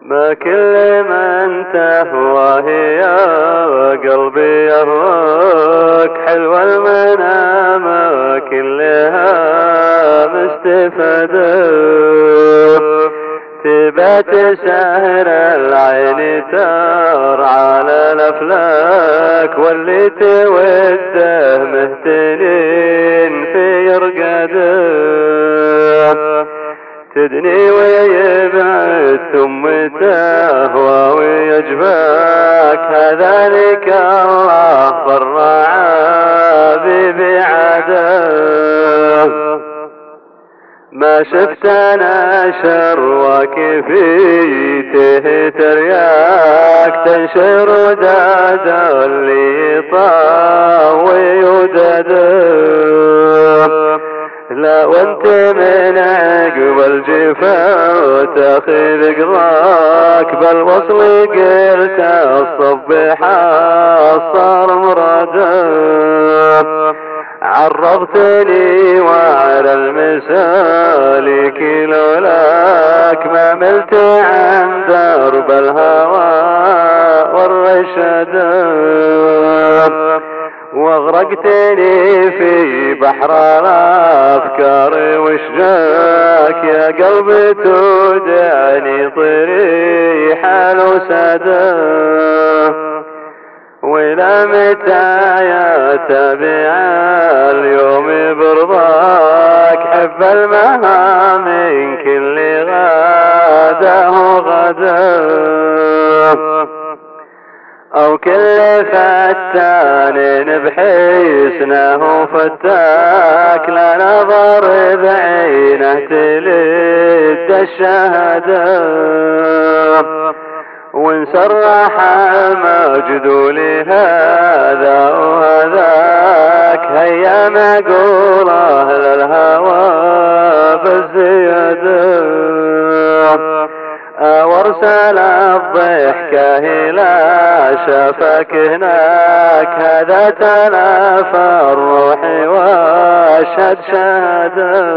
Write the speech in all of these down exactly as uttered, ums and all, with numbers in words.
ما كل من تهواه يا قلبي يهواك، حلوة المنام كلها مستفادة، تبات سهر العين ترعى على الافلاك، واللي توده مهتنين في يرقده، تدني ويبعد ثم تهوى ويجفاك، هذا لك الله فرع ببعاده. ما شفت انا شرواك فيته ترياك، تنشر داد اللي طاوي ودده، لا وانت من عقب الجفا تاخذ قضاك، بالوصل قلت الصبح صار مراده، عرضتني وعلى المسالك لولاك، ما ملت عن درب الهوى والرشد، واغرقتني في بحر الافكار وشجاك، يا قلبي تودعني طريح الوسده، ولا متى يا تبع اليوم برضاك، حب المها من كل غاده غدا، او كل فتان بحسنه فتاك، لا نظر بعينه تلد الشهاده، وان سرح المجد لهذا وهذاك، هيا مقوله للهوى بالزياده، وارسل الضحكه الى شافك هناك، هذا تلف الروح واشهد شهاده،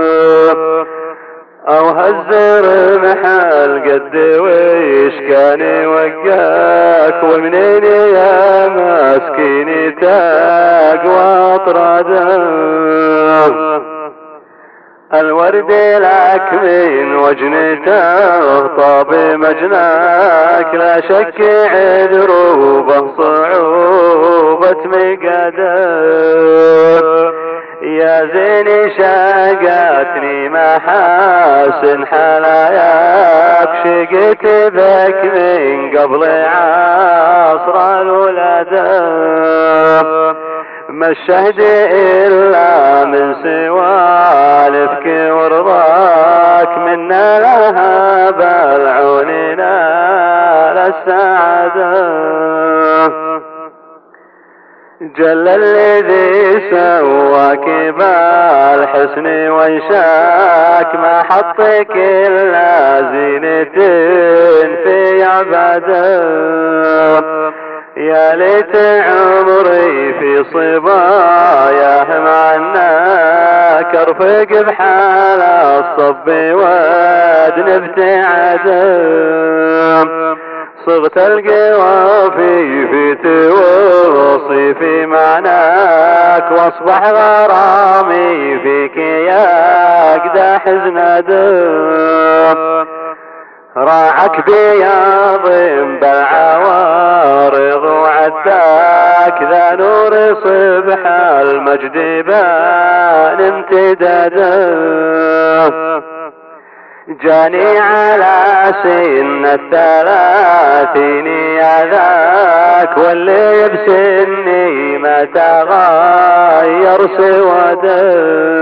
او هزر محل قد ويش كان وقاك، ومنين يا مسكيني تقوى طراده، الورد لك من وجنته طاب مجناك، لا شك عذروبه صعوبة مقاده، يا زين شاقتني محاسن حلاياك، شقت بك من قبل عصر الولادة، ما الشهد إلا من سوالفك ورضاك، منا لها بالعوننا للسعادة، جل الذي سواك بالحسن وانشاك، ما حطك إلا زينة في عباده، يا ليت عمري في صباياه معناك، ارفق بحال الصب وادن ابتعاده، صغت القوافي في توصي في معناك، واصبح غرامي فيك يا قدا حزناده، راعك بياض بالعوارض وعداك، ذا نور صبح المجد بان امتداده، جاني على سن الثلاثين يا ذاك، واللي بسني ما تغير سواده،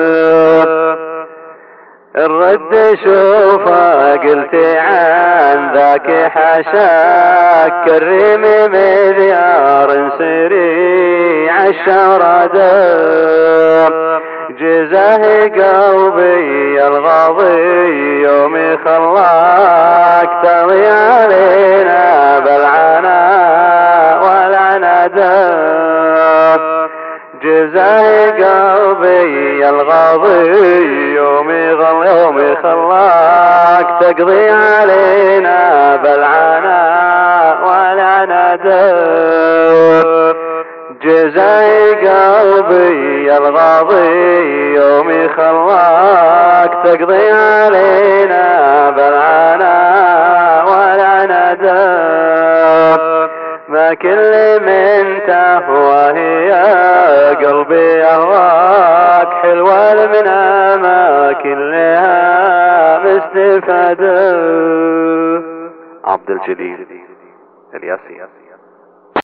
الرد شوفه قلت عن ذاك حشاك، كريم مذيار سريع الشرده، جزاه قلبي الغاضي يوم خلاك، تضي علينا بالعنا والعنده، جزاه قلبي الغاضي يوم يوم خلاك تقضي علينا بالعناء ولا ندر. جزاي قلبي الغاضي يومي خلاك تقضي علينا بالعناء ولا ندر. ما كل من تهوى هي قلبي يهواك حلوة المنى ما كلها مستفادة. عبد الجليل الياسي.